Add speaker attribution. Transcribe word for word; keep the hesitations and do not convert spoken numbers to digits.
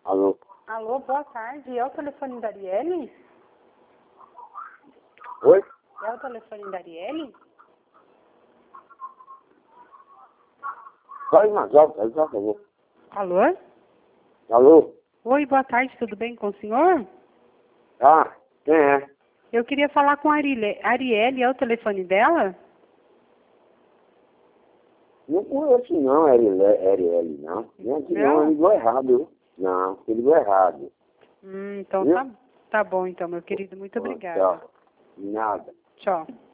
Speaker 1: Alô?
Speaker 2: Alô, boa tarde. É o telefone da Arielle?
Speaker 1: Oi?
Speaker 2: É o telefone da Arielle?
Speaker 1: Vai mais alto, aí, por favor.
Speaker 2: Alô?
Speaker 1: Alô?
Speaker 2: Oi, boa tarde. Tudo bem com o senhor?
Speaker 1: Ah, quem é?
Speaker 2: Eu queria falar com a Arile- Arielle. É o telefone dela?
Speaker 1: Não conheço não, L L, não. Gente, não,
Speaker 2: Não?
Speaker 1: ele ligou errado. Viu? Não, ele ligou errado.
Speaker 2: Hum, então
Speaker 1: Viu?
Speaker 2: tá, tá bom, então, meu querido. Muito
Speaker 1: Ó,
Speaker 2: obrigada.
Speaker 1: tchau. Nada.
Speaker 2: Tchau.